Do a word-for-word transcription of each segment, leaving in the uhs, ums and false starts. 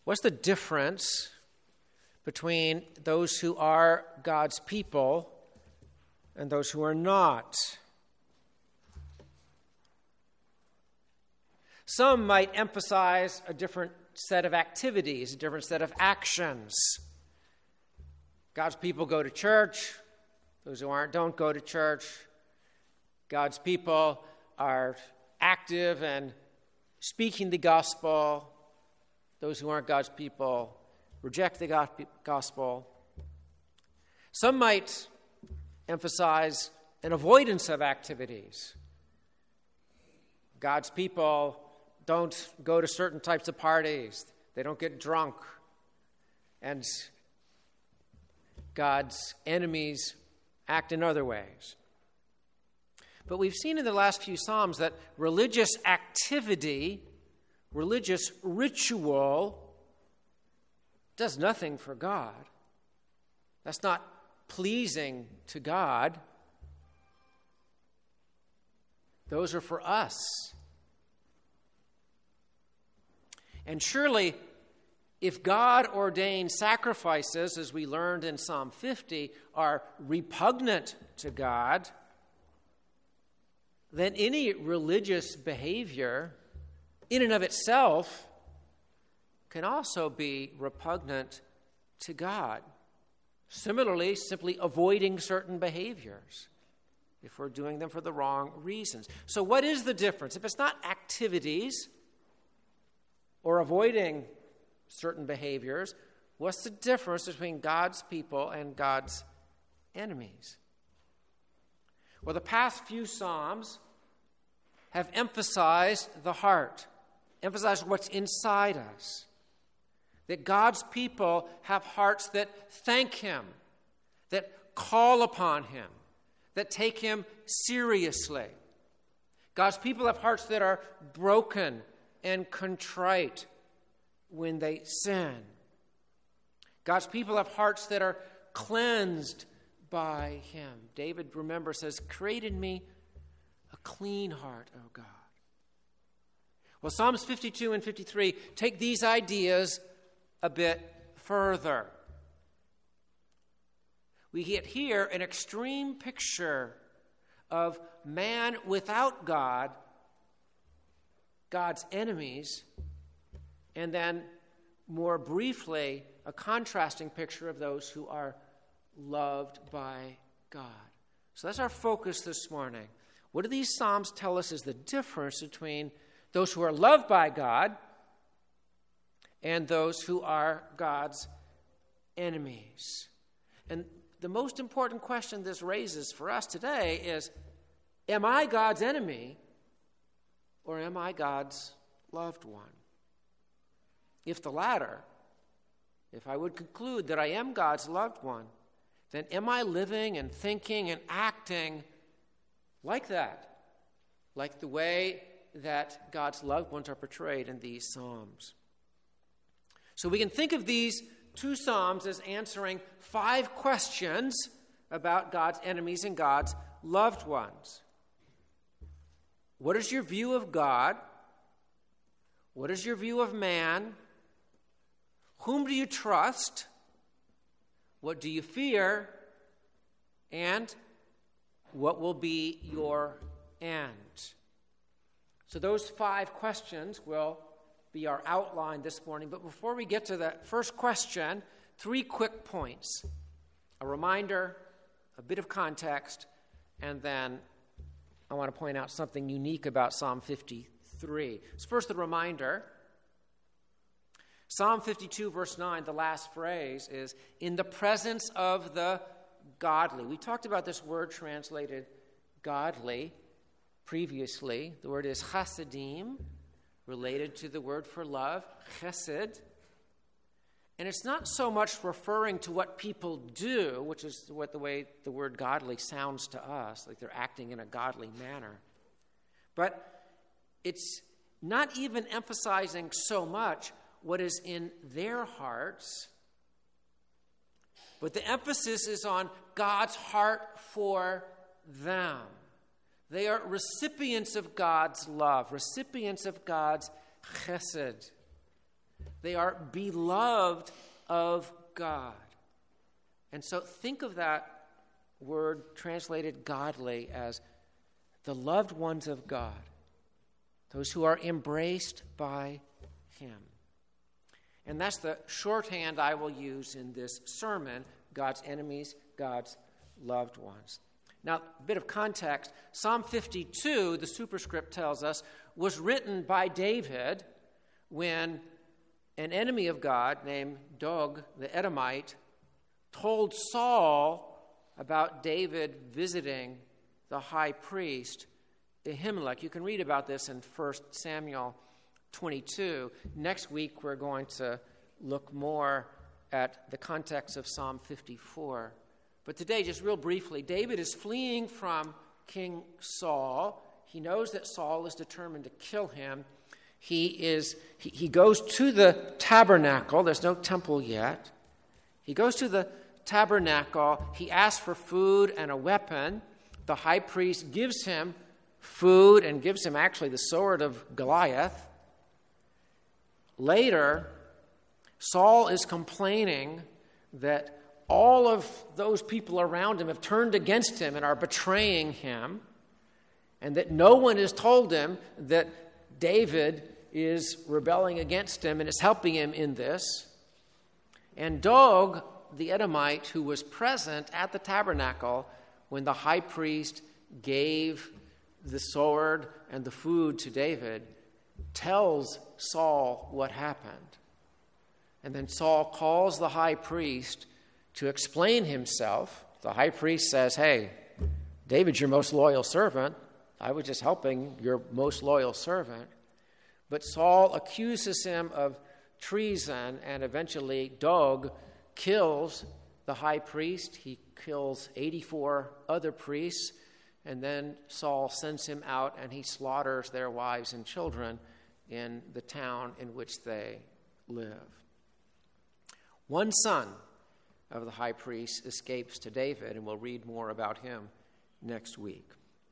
What's the difference between those who are God's people and those who are not? Some might emphasize a different set of activities, a different set of actions. God's people go to church. Those who aren't don't go to church. God's people are active and speaking the gospel. Those who aren't God's people reject the gospel. Some might emphasize an avoidance of activities. God's people don't go to certain types of parties. They don't get drunk. And God's enemies act in other ways. But we've seen in the last few Psalms that religious activity, religious ritual, does nothing for God. That's not pleasing to God. Those are for us. And surely, if God-ordained sacrifices, as we learned in Psalm fifty, are repugnant to God, then any religious behavior in and of itself can also be repugnant to God. Similarly, simply avoiding certain behaviors if we're doing them for the wrong reasons. So what is the difference? If it's not activities or avoiding certain behaviors, what's the difference between God's people and God's enemies? Well, the past few Psalms have emphasized the heart, emphasized what's inside us. That God's people have hearts that thank Him, that call upon Him, that take Him seriously. God's people have hearts that are broken and contrite when they sin. God's people have hearts that are cleansed by Him. David, remember, says, "Create in me a clean heart, O God." Well, Psalms fifty-two and fifty-three take these ideas a bit further. We get here an extreme picture of man without God, God's enemies, and then more briefly, a contrasting picture of those who are loved by God. So that's our focus this morning. What do these Psalms tell us is the difference between those who are loved by God and those who are God's enemies? And the most important question this raises for us today is, am I God's enemy or am I God's loved one? If the latter, if I would conclude that I am God's loved one, then am I living and thinking and acting like that, like the way that God's loved ones are portrayed in these Psalms? So we can think of these two Psalms as answering five questions about God's enemies and God's loved ones. What is your view of God? What is your view of man? Whom do you trust? What do you fear? And what will be your end? So those five questions will be our outline this morning. But before we get to that first question, three quick points. A reminder, a bit of context, and then I want to point out something unique about Psalm fifty-three. So first, the reminder. Psalm fifty-two, verse nine, the last phrase is, "in the presence of the godly." We talked about this word translated godly previously. The word is chasadim, related to the word for love, chesed. And it's not so much referring to what people do, which is what the way the word godly sounds to us, like they're acting in a godly manner. But it's not even emphasizing so much what is in their hearts, but the emphasis is on God's heart for them. They are recipients of God's love, recipients of God's chesed. They are beloved of God. And so think of that word translated godly as the loved ones of God, those who are embraced by him. And that's the shorthand I will use in this sermon, God's enemies, God's loved ones. Now, a bit of context. Psalm fifty-two, the superscript tells us, was written by David when an enemy of God named Dog, the Edomite, told Saul about David visiting the high priest, Ahimelech. You can read about this in First Samuel twenty-two. Next week, we're going to look more at the context of Psalm fifty-four. But today, just real briefly, David is fleeing from King Saul. He knows that Saul is determined to kill him. He is he, he goes to the tabernacle. There's no temple yet. He goes to the tabernacle. He asks for food and a weapon. The high priest gives him food and gives him actually the sword of Goliath. Later, Saul is complaining that all of those people around him have turned against him and are betraying him, and that no one has told him that David is rebelling against him and is helping him in this. And Dog, the Edomite, who was present at the tabernacle when the high priest gave the sword and the food to David, tells Saul what happened. And then Saul calls the high priest to explain himself. The high priest says, hey, David's your most loyal servant. I was just helping your most loyal servant. But Saul accuses him of treason, and eventually Dog kills the high priest. He kills eighty-four other priests, and then Saul sends him out and he slaughters their wives and children in the town in which they live. One son of the high priest escapes to David, and we'll read more about him next week.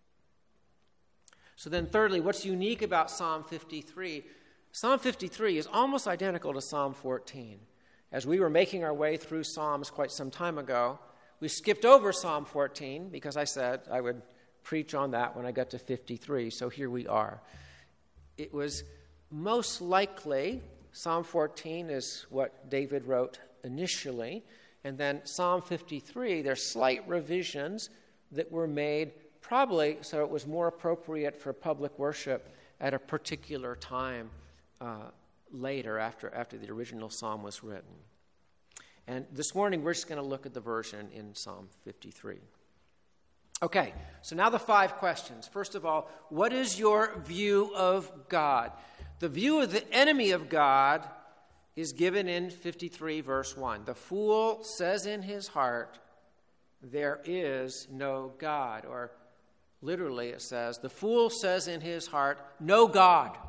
So then thirdly, what's unique about Psalm fifty-three? Psalm fifty-three is almost identical to Psalm fourteen. As we were making our way through Psalms quite some time ago, we skipped over Psalm fourteen because I said I would preach on that when I got to fifty-three, so here we are. It was most likely, Psalm fourteen is what David wrote initially, and then Psalm fifty-three, there's slight revisions that were made probably so it was more appropriate for public worship at a particular time uh, later after, after the original psalm was written. And this morning we're just going to look at the version in Psalm fifty-three. Okay, so now the five questions. First of all, what is your view of God? The view of the enemy of God is given in fifty-three, verse one. The fool says in his heart, there is no God. Or literally it says, the fool says in his heart, no God.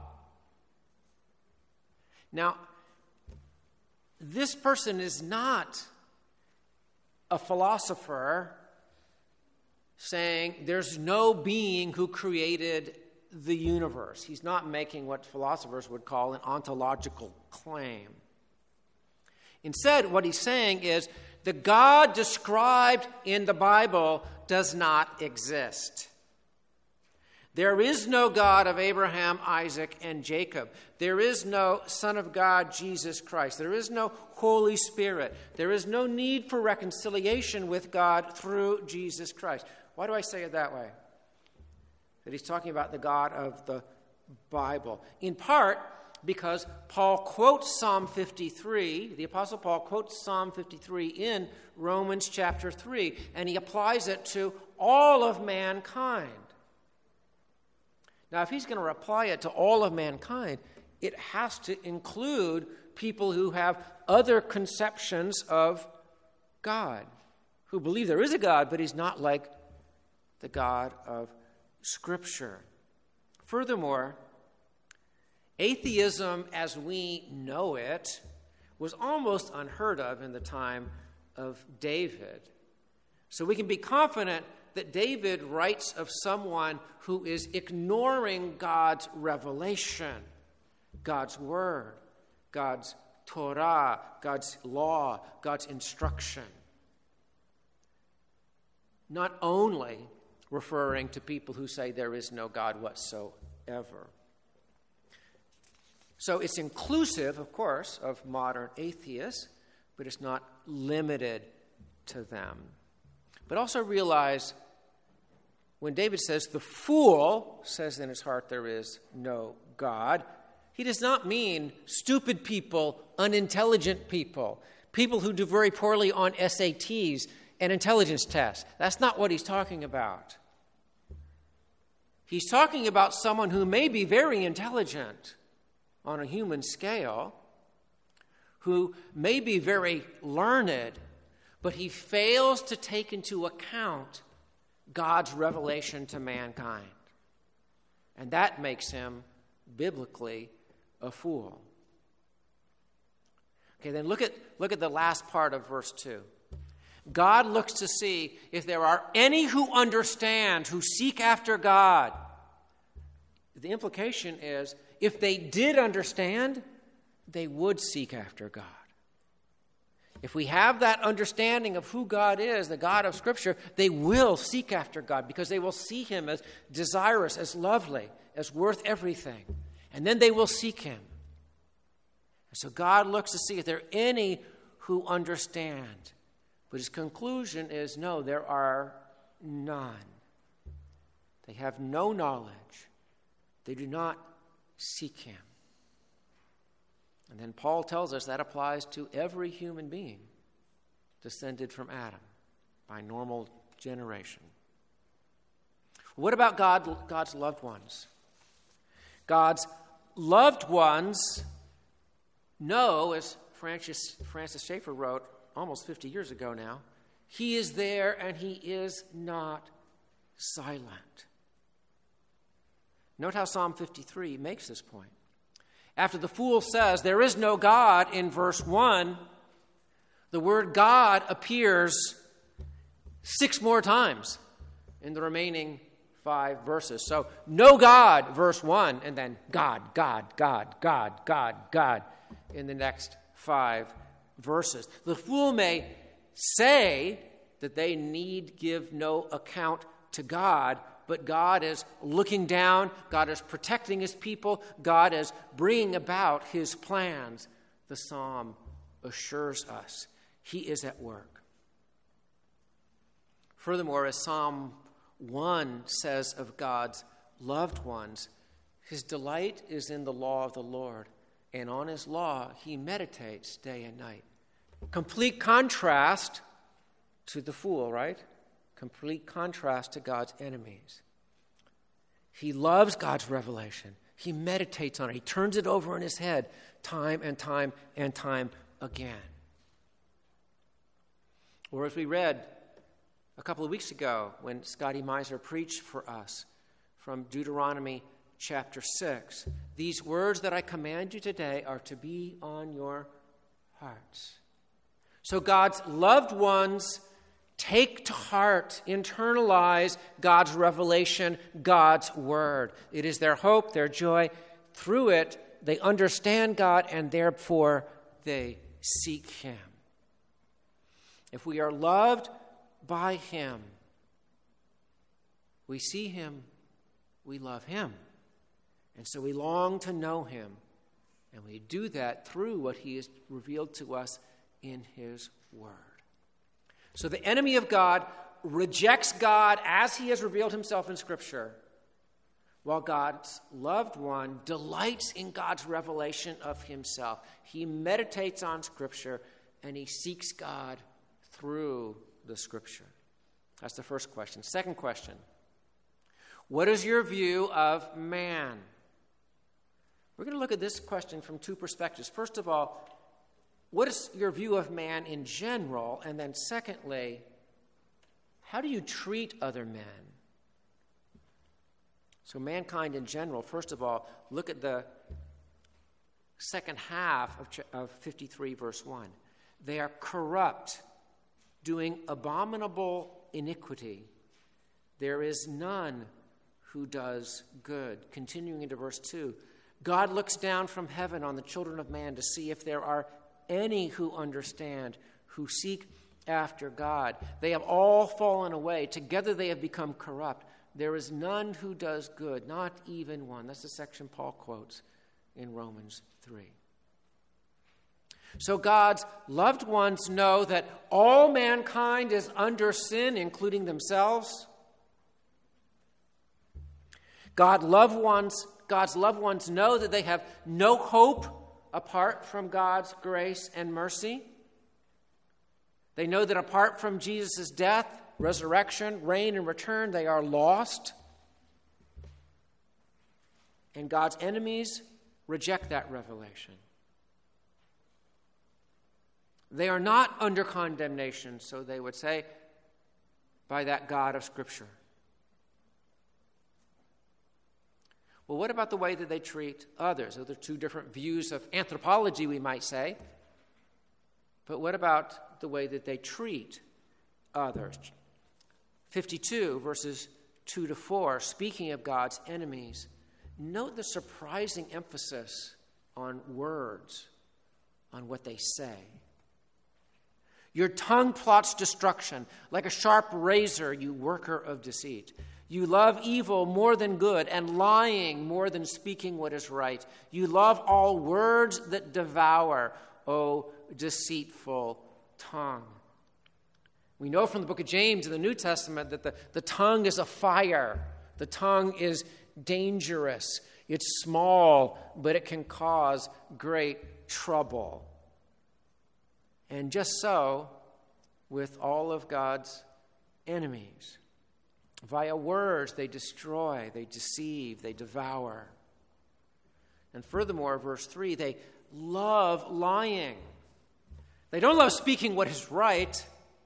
Now, this person is not a philosopher saying there's no being who created the universe. He's not making what philosophers would call an ontological claim. Instead, what he's saying is the God described in the Bible does not exist. There is no God of Abraham, Isaac, and Jacob. There is no Son of God, Jesus Christ. There is no Holy Spirit. There is no need for reconciliation with God through Jesus Christ. Why do I say it that way? That he's talking about the God of the Bible. In part because Paul quotes Psalm fifty-three, the Apostle Paul quotes Psalm fifty-three in Romans chapter three, and he applies it to all of mankind. Now, if he's going to apply it to all of mankind, it has to include people who have other conceptions of God, who believe there is a God, but he's not like the God of Scripture. Furthermore, atheism as we know it was almost unheard of in the time of David. So we can be confident that David writes of someone who is ignoring God's revelation, God's word, God's Torah, God's law, God's instruction. Not only referring to people who say there is no God whatsoever. So it's inclusive, of course, of modern atheists, but it's not limited to them. But also realize when David says, the fool says in his heart there is no God, he does not mean stupid people, unintelligent people, people who do very poorly on S A Ts and intelligence tests. That's not what he's talking about. He's talking about someone who may be very intelligent on a human scale, who may be very learned, but he fails to take into account God's revelation to mankind. And that makes him, biblically, a fool. Okay, then look at, look at the last part of verse two. God looks to see if there are any who understand, who seek after God. The implication is, if they did understand, they would seek after God. If we have that understanding of who God is, the God of Scripture, they will seek after God because they will see him as desirous, as lovely, as worth everything. And then they will seek him. And so God looks to see if there are any who understand. But his conclusion is, no, there are none. They have no knowledge. They do not seek him. And then Paul tells us that applies to every human being descended from Adam by normal generation. What about God, God's loved ones? God's loved ones know, as Francis, Francis Schaeffer wrote almost fifty years ago now, he is there and he is not silent. Note how Psalm fifty-three makes this point. After the fool says, there is no God, in verse one, the word God appears six more times in the remaining five verses. So, no God, verse one, and then God, God, God, God, God, God in the next five verses. The fool may say that they need give no account to God, but God is looking down, God is protecting his people, God is bringing about his plans. The psalm assures us he is at work. Furthermore, as Psalm one says of God's loved ones, his delight is in the law of the Lord, and on his law he meditates day and night. Complete contrast to the fool, right? Complete contrast to God's enemies. He loves God's revelation. He meditates on it. He turns it over in his head time and time and time again. Or as we read a couple of weeks ago when Scotty Miser preached for us from Deuteronomy chapter six, these words that I command you today are to be on your hearts. So God's loved ones take to heart, internalize God's revelation, God's word. It is their hope, their joy. Through it, they understand God, and therefore they seek him. If we are loved by him, we see him, we love him. And so we long to know him. And we do that through what he has revealed to us in his word. So the enemy of God rejects God as he has revealed himself in Scripture, while God's loved one delights in God's revelation of himself. He meditates on Scripture, and he seeks God through the Scripture. That's the first question. Second question, what is your view of man? We're going to look at this question from two perspectives. First of all, what is your view of man in general? And then secondly, how do you treat other men? So mankind in general, first of all, look at the second half of, of fifty-three, verse one. They are corrupt, doing abominable iniquity. There is none who does good. Continuing into verse two, God looks down from heaven on the children of man to see if there are any who understand, who seek after God. They have all fallen away. Together they have become corrupt. There is none who does good, not even one. That's the section Paul quotes in Romans three. So God's loved ones know that all mankind is under sin, including themselves. God loved ones, God's loved ones know that they have no hope apart from God's grace and mercy. They know that apart from Jesus' death, resurrection, reign, and return, they are lost. And God's enemies reject that revelation. They are not under condemnation, so they would say, by that God of Scripture. Well, what about the way that they treat others? Those are two different views of anthropology, we might say. But what about the way that they treat others? fifty-two, verses two to four, speaking of God's enemies, note the surprising emphasis on words, on what they say. Your tongue plots destruction. Like a sharp razor, you worker of deceit. You love evil more than good, and lying more than speaking what is right. You love all words that devour, O deceitful tongue. We know from the book of James in the New Testament that the, the tongue is a fire. The tongue is dangerous. It's small, but it can cause great trouble. And just so with all of God's enemies. Via words, they destroy, they deceive, they devour. And furthermore, verse three, they love lying. They don't love speaking what is right,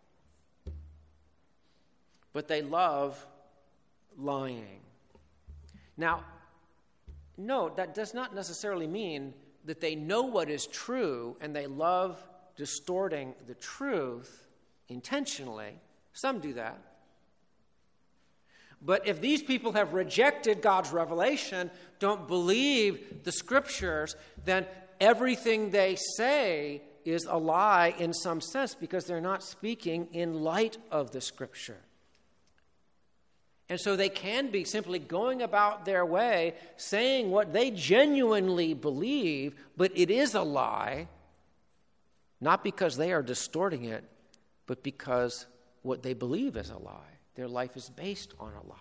but they love lying. Now, note, that does not necessarily mean that they know what is true and they love distorting the truth intentionally. Some do that. But if these people have rejected God's revelation, don't believe the Scriptures, then everything they say is a lie in some sense because they're not speaking in light of the Scripture. And so they can be simply going about their way, saying what they genuinely believe, but it is a lie, not because they are distorting it, but because what they believe is a lie. Their life is based on a lie.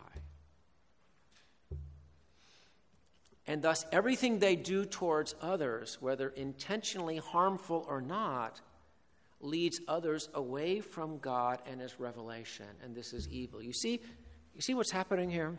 And thus, everything they do towards others, whether intentionally harmful or not, leads others away from God and His revelation. And this is evil. You see, you see what's happening here?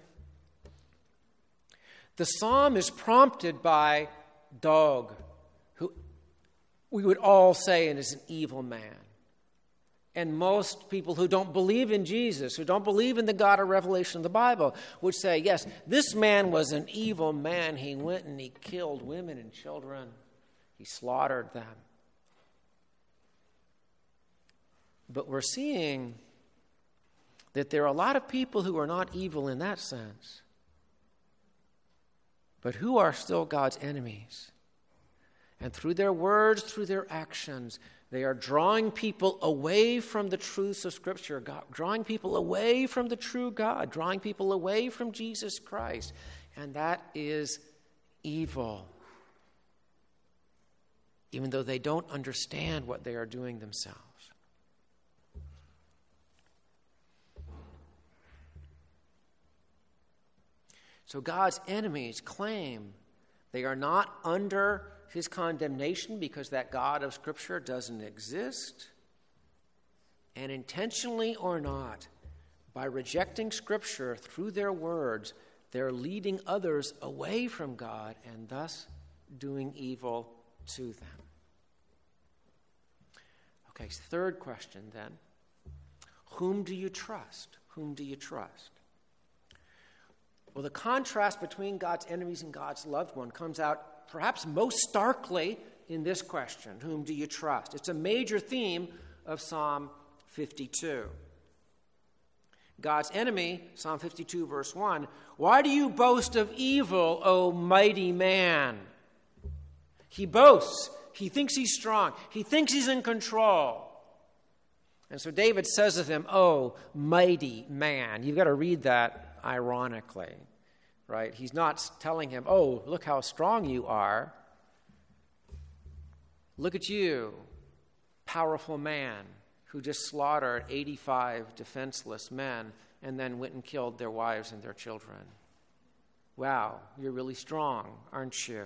The psalm is prompted by Dog, who we would all say is an evil man. And most people who don't believe in Jesus, who don't believe in the God of revelation of the Bible, would say, yes, this man was an evil man. He went and he killed women and children. He slaughtered them. But we're seeing that there are a lot of people who are not evil in that sense, but who are still God's enemies. And through their words, through their actions, they are drawing people away from the truths of Scripture, God, drawing people away from the true God, drawing people away from Jesus Christ. And that is evil, even though they don't understand what they are doing themselves. So God's enemies claim they are not under His condemnation because that God of Scripture doesn't exist. And intentionally or not, by rejecting Scripture through their words, they're leading others away from God and thus doing evil to them. Okay, third question then. Whom do you trust? Whom do you trust? Well, the contrast between God's enemies and God's loved one comes out perhaps most starkly in this question, whom do you trust? It's a major theme of Psalm fifty-two. God's enemy, Psalm fifty-two, verse one, why do you boast of evil, O mighty man? He boasts. He thinks he's strong. He thinks he's in control. And so David says of him, oh, mighty man. You've got to read that ironically, right? He's not telling him, oh, look how strong you are. Look at you, powerful man who just slaughtered eighty-five defenseless men and then went and killed their wives and their children. Wow, you're really strong, aren't you?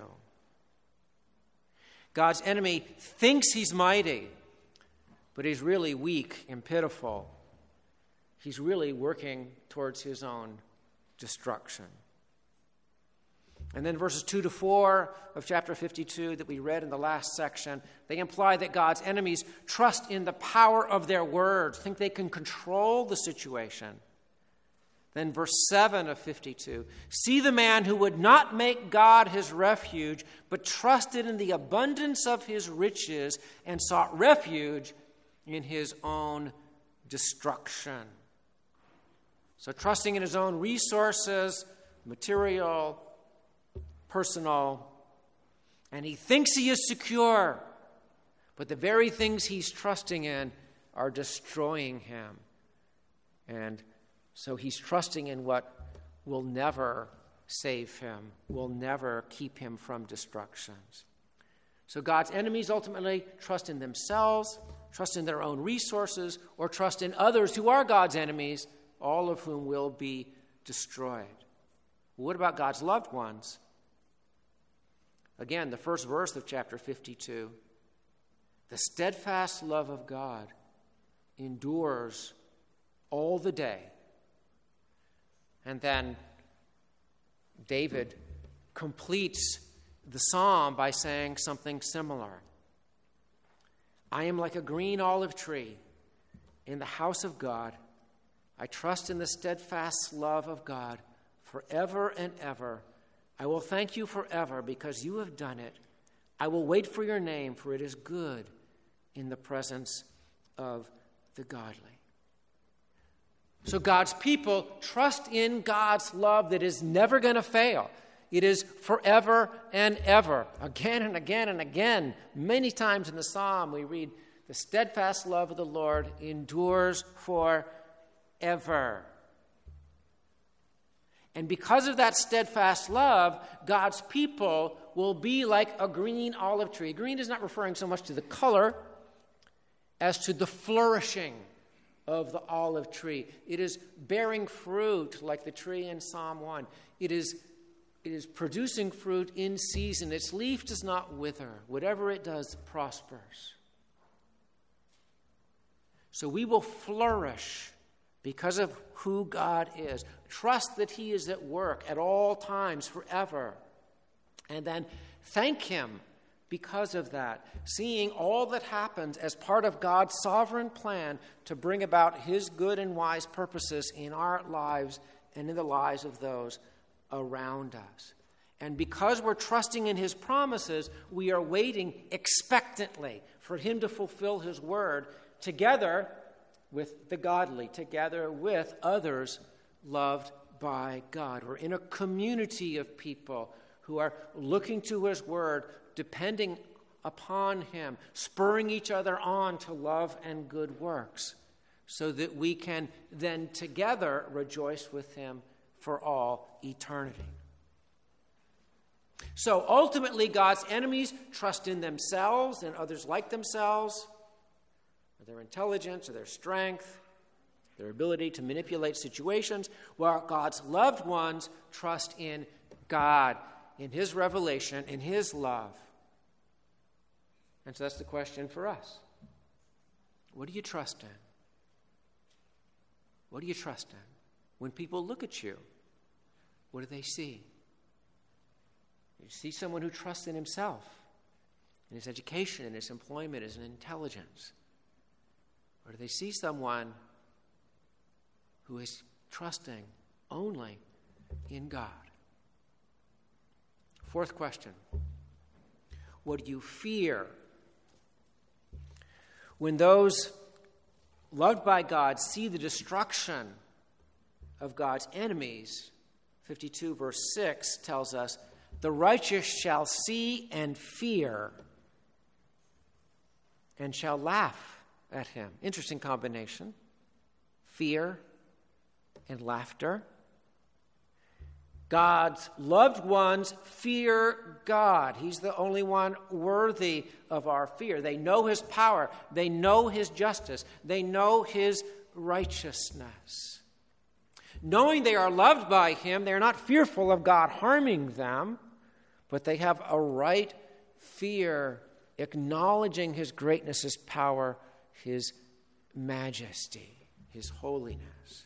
God's enemy thinks he's mighty, but he's really weak and pitiful. He's really working towards his own destruction. And then verses two to four of chapter fifty-two that we read in the last section, they imply that God's enemies trust in the power of their words, think they can control the situation. Then verse seven of fifty-two, see the man who would not make God his refuge, but trusted in the abundance of his riches and sought refuge in his own destruction. So trusting in his own resources, material, personal, and he thinks he is secure, but the very things he's trusting in are destroying him. And so he's trusting in what will never save him, will never keep him from destructions. So God's enemies ultimately trust in themselves, trust in their own resources, or trust in others who are God's enemies, all of whom will be destroyed. What about God's loved ones? Again, the first verse of chapter fifty-two, the steadfast love of God endures all the day. And then David completes the psalm by saying something similar. I am like a green olive tree in the house of God. I trust in the steadfast love of God forever and ever. I will thank you forever because you have done it. I will wait for your name, for it is good in the presence of the godly. So God's people trust in God's love that is never going to fail. It is forever and ever. Again and again and again, many times in the psalm we read, the steadfast love of the Lord endures forever. And because of that steadfast love, God's people will be like a green olive tree. Green is not referring so much to the color as to the flourishing of the olive tree. It is bearing fruit like the tree in Psalm one. It is, it is producing fruit in season. Its leaf does not wither. Whatever it does prospers. So we will flourish because of who God is. Trust that he is at work at all times forever. And then thank him because of that, seeing all that happens as part of God's sovereign plan to bring about his good and wise purposes in our lives and in the lives of those around us. And because we're trusting in his promises, we are waiting expectantly for him to fulfill his word together with the godly, together with others loved by God. We're in a community of people who are looking to his word, depending upon him, spurring each other on to love and good works, so that we can then together rejoice with him for all eternity. So ultimately, God's enemies trust in themselves and others like themselves, or their intelligence or their strength, their ability to manipulate situations, while God's loved ones trust in God, in his revelation, in his love. And so that's the question for us. What do you trust in? What do you trust in? When people look at you, what do they see? You see someone who trusts in himself, in his education, in his employment, his intelligence. Or do they see someone who is trusting only in God? Fourth question. What do you fear? When those loved by God see the destruction of God's enemies. fifty-two verse six tells us, the righteous shall see and fear and shall laugh at him. Interesting combination. Fear and laughter. God's loved ones fear God. He's the only one worthy of our fear. They know his power. They know his justice. They know his righteousness. Knowing they are loved by him, they are not fearful of God harming them, but they have a right fear, acknowledging his greatness, his power, his majesty, his holiness.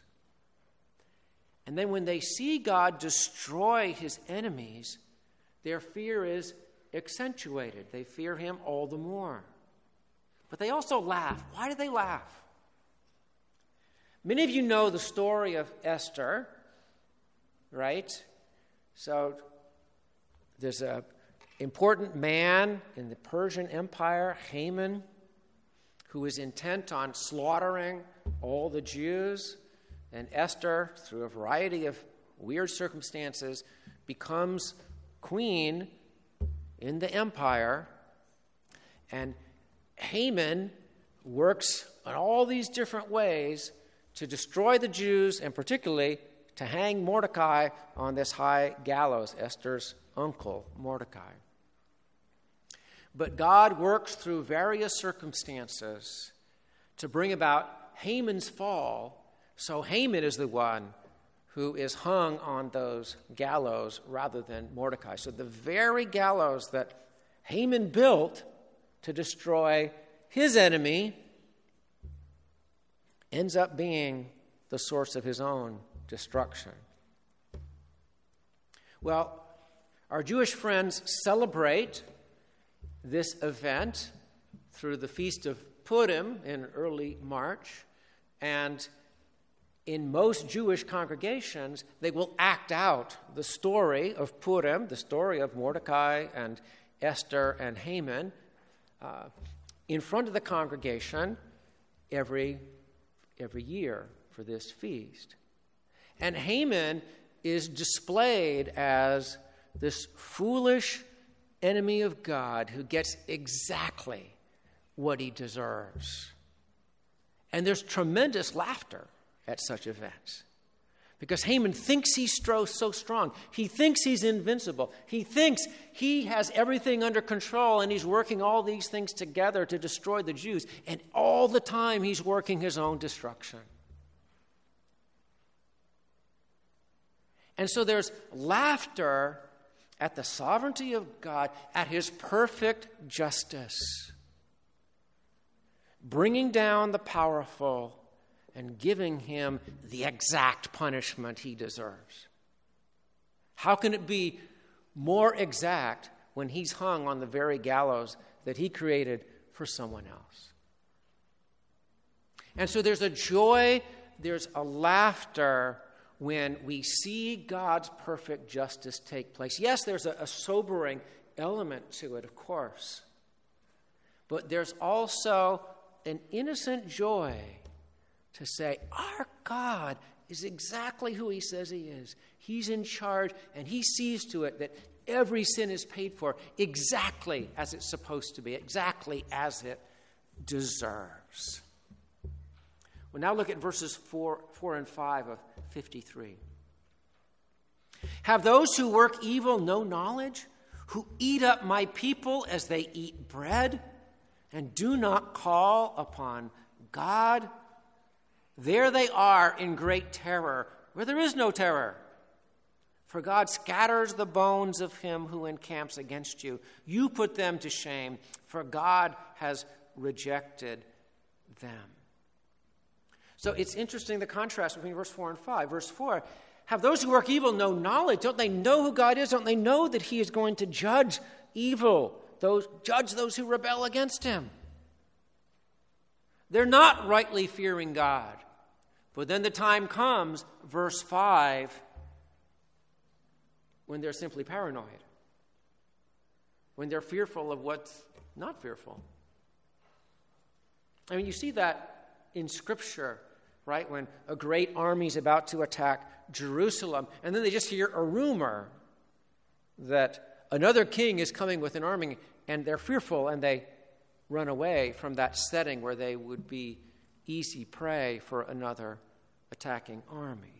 And then when they see God destroy his enemies, their fear is accentuated. They fear him all the more. But they also laugh. Why do they laugh? Many of you know the story of Esther, right? So there's an important man in the Persian Empire, Haman, who is intent on slaughtering all the Jews. And Esther, through a variety of weird circumstances, becomes queen in the empire. And Haman works in all these different ways to destroy the Jews, and particularly to hang Mordecai on this high gallows, Esther's uncle, Mordecai. But God works through various circumstances to bring about Haman's fall. So Haman is the one who is hung on those gallows rather than Mordecai. So the very gallows that Haman built to destroy his enemy ends up being the source of his own destruction. Well, our Jewish friends celebrate this event through the Feast of Purim in early March, and in most Jewish congregations, they will act out the story of Purim, the story of Mordecai and Esther and Haman, uh, in front of the congregation every, every year for this feast. And Haman is displayed as this foolish enemy of God who gets exactly what he deserves. And there's tremendous laughter at such events, because Haman thinks he's so strong. He thinks he's invincible. He thinks he has everything under control, and he's working all these things together to destroy the Jews. And all the time, he's working his own destruction. And so there's laughter at the sovereignty of God, at his perfect justice, bringing down the powerful and giving him the exact punishment he deserves. How can it be more exact when he's hung on the very gallows that he created for someone else? And so there's a joy, there's a laughter when we see God's perfect justice take place. Yes, there's a, a sobering element to it, of course. But there's also an innocent joy to say, our God is exactly who he says he is. He's in charge, and he sees to it that every sin is paid for exactly as it's supposed to be, exactly as it deserves. We'll now look at verses four, four and five of fifty-three. Have those who work evil no knowledge, who eat up my people as they eat bread, and do not call upon God? There they are in great terror, where there is no terror. For God scatters the bones of him who encamps against you. You put them to shame, for God has rejected them. So it's interesting, the contrast between verse four and five. Verse four, have those who work evil no knowledge? Don't they know who God is? Don't they know that he is going to judge evil, those judge those who rebel against him? They're not rightly fearing God. But then the time comes, verse five, when they're simply paranoid, when they're fearful of what's not fearful. I mean, you see that in Scripture, right? When a great army is about to attack Jerusalem, and then they just hear a rumor that another king is coming with an army, and they're fearful, and they run away from that setting where they would be easy prey for another attacking army.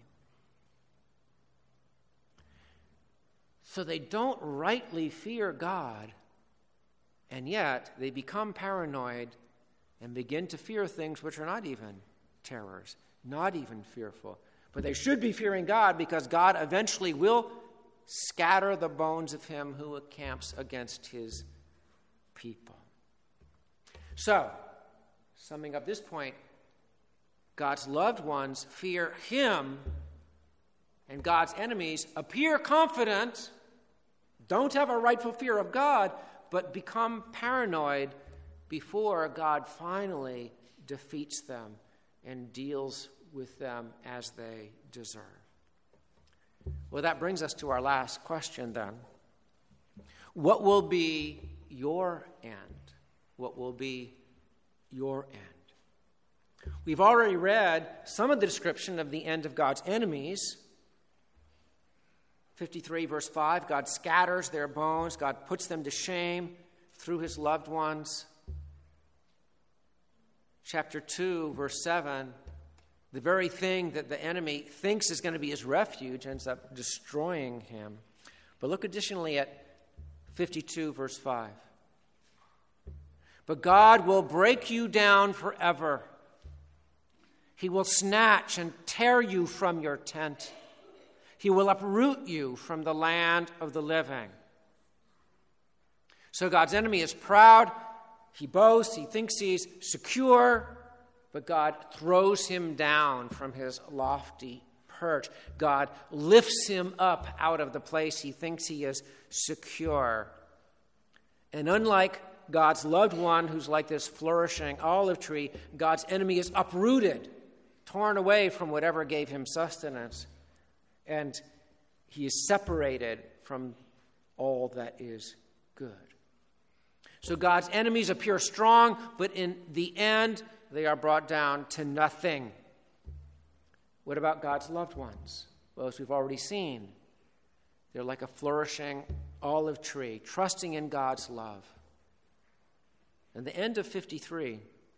So they don't rightly fear God, and yet they become paranoid and begin to fear things which are not even terrors, not even fearful. But they should be fearing God, because God eventually will scatter the bones of him who encamps against his people. So, summing up this point, God's loved ones fear him, and God's enemies appear confident, don't have a rightful fear of God, but become paranoid before God finally defeats them and deals with them as they deserve. Well, that brings us to our last question then. What will be your end? What will be your end? We've already read some of the description of the end of God's enemies. fifty-three, verse five, God scatters their bones. God puts them to shame through his loved ones. Chapter two, verse seven, the very thing that the enemy thinks is going to be his refuge ends up destroying him. But look additionally at fifty-two, verse five. But God will break you down forever. He will snatch and tear you from your tent. He will uproot you from the land of the living. So God's enemy is proud. He boasts. He thinks he's secure. But God throws him down from his lofty perch. God lifts him up out of the place he thinks he is secure. And unlike God's loved one, who's like this flourishing olive tree, God's enemy is uprooted, torn away from whatever gave him sustenance. And he is separated from all that is good. So God's enemies appear strong, but in the end, they are brought down to nothing. What about God's loved ones? Well, as we've already seen, they're like a flourishing olive tree, trusting in God's love. And the end of fifty-three.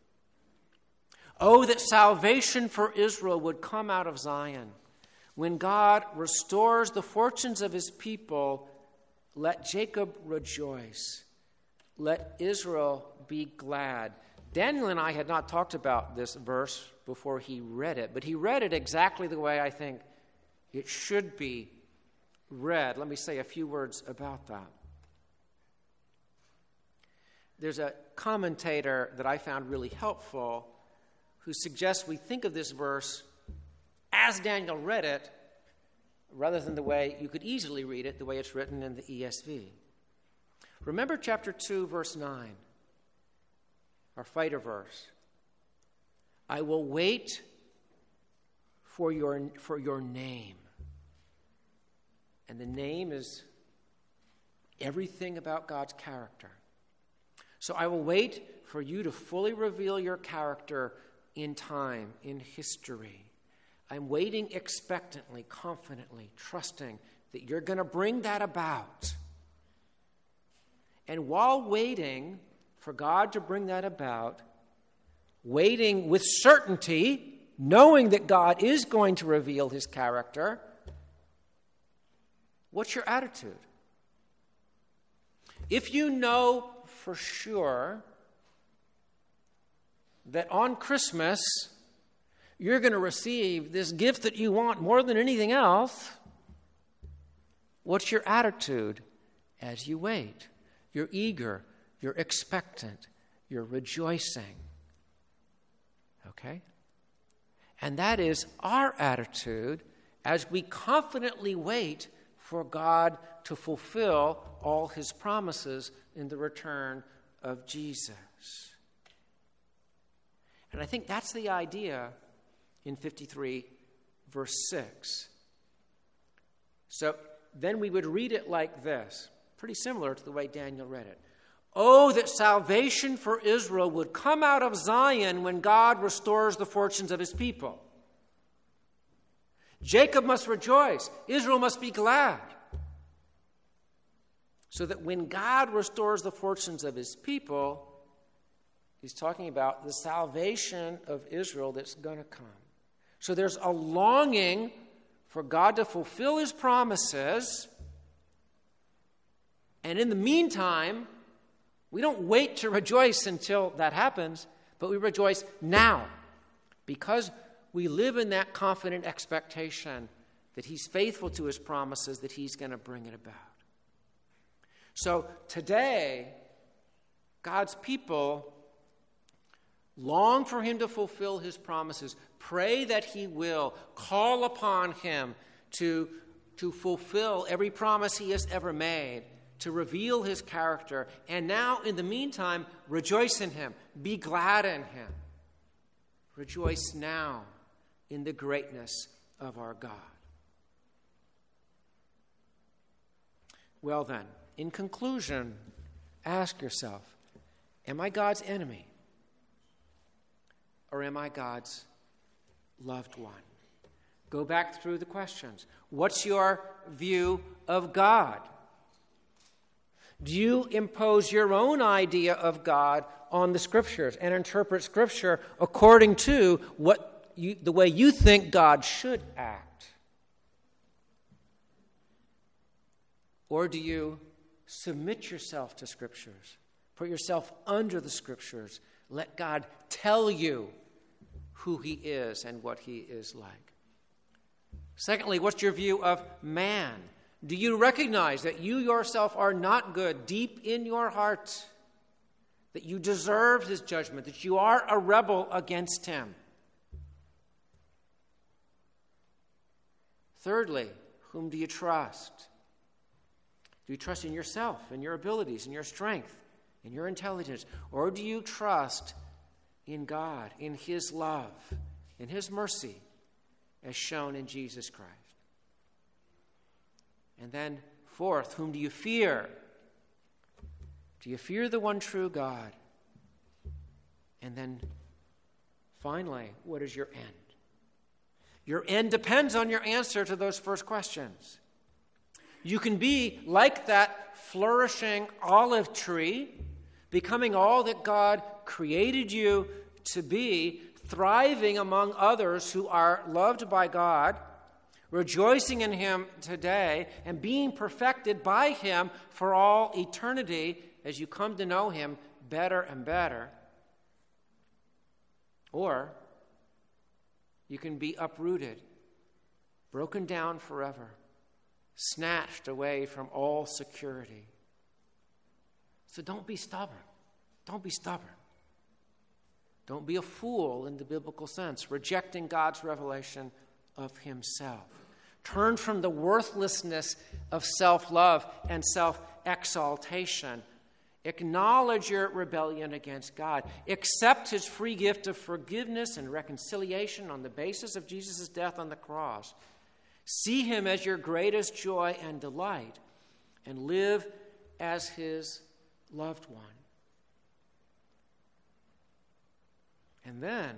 Oh, that salvation for Israel would come out of Zion. When God restores the fortunes of his people, let Jacob rejoice. Let Israel be glad. Daniel and I had not talked about this verse before he read it, but he read it exactly the way I think it should be read. Let me say a few words about that. There's a commentator that I found really helpful who suggests we think of this verse as Daniel read it, rather than the way you could easily read it, the way it's written in the E S V. Remember chapter two, verse nine, our fighter verse. I will wait for your, for your name. And the name is everything about God's character. So I will wait for you to fully reveal your character in time, in history. I'm waiting expectantly, confidently, trusting that you're going to bring that about. And while waiting for God to bring that about, waiting with certainty, knowing that God is going to reveal his character, what's your attitude? If you know for sure that on Christmas you're going to receive this gift that you want more than anything else, what's your attitude as you wait? You're eager, you're expectant, you're rejoicing. Okay? And that is our attitude as we confidently wait for God to fulfill all his promises in the return of Jesus. And I think that's the idea in fifty-three, verse six. So then we would read it like this, pretty similar to the way Daniel read it. Oh, that salvation for Israel would come out of Zion when God restores the fortunes of his people. Jacob must rejoice. Israel must be glad. So that when God restores the fortunes of his people, he's talking about the salvation of Israel that's going to come. So there's a longing for God to fulfill his promises. And in the meantime, we don't wait to rejoice until that happens, but we rejoice now because we live in that confident expectation that he's faithful to his promises, that he's going to bring it about. So today, God's people long for him to fulfill his promises. Pray that he will. Call upon him to, to fulfill every promise he has ever made, to reveal his character. And now, in the meantime, rejoice in him. Be glad in him. Rejoice now in the greatness of our God. Well then, in conclusion, ask yourself, am I God's enemy? Or am I God's loved one? Go back through the questions. What's your view of God? Do you impose your own idea of God on the Scriptures and interpret Scripture according to what you, the way you think God should act? Or do you submit yourself to Scriptures? Put yourself under the Scriptures. Let God tell you who he is and what he is like. Secondly, what's your view of man? Do you recognize that you yourself are not good deep in your heart? That you deserve his judgment? That you are a rebel against him? Thirdly, whom do you trust? Do you trust in yourself, in your abilities, in your strength, in your intelligence? Or do you trust in God, in his love, in his mercy, as shown in Jesus Christ? And then, fourth, whom do you fear? Do you fear the one true God? And then, finally, what is your end? Your end depends on your answer to those first questions. You can be like that flourishing olive tree, becoming all that God created you to be, thriving among others who are loved by God, rejoicing in him today, and being perfected by him for all eternity as you come to know him better and better. Or you can be uprooted, broken down forever, snatched away from all security. So don't be stubborn. Don't be stubborn. Don't be a fool in the biblical sense, rejecting God's revelation of himself. Turn from the worthlessness of self-love and self-exaltation. Acknowledge your rebellion against God. Accept his free gift of forgiveness and reconciliation on the basis of Jesus' death on the cross. See him as your greatest joy and delight, and live as his loved one. And then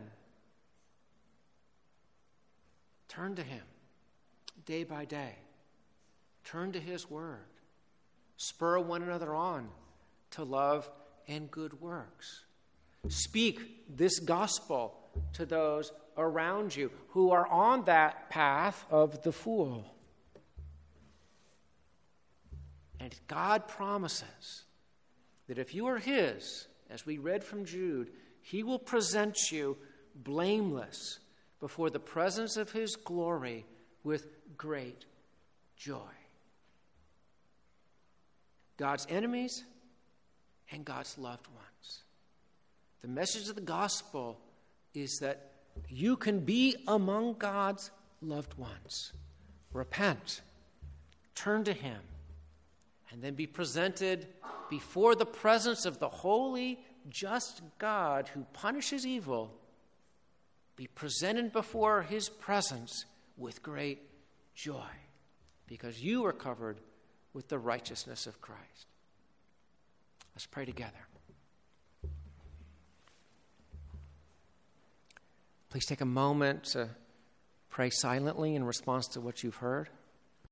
turn to him day by day. Turn to his word. Spur one another on to love and good works. Speak this gospel to those around you who are on that path of the fool. And God promises that if you are his, as we read from Jude, he will present you blameless before the presence of his glory with great joy. God's enemies and God's loved ones. The message of the gospel is that you can be among God's loved ones. Repent, turn to him, and then be presented before the presence of the holy, just God who punishes evil. Be presented before his presence with great joy, because you are covered with the righteousness of Christ. Let's pray together. Please take a moment to pray silently in response to what you've heard.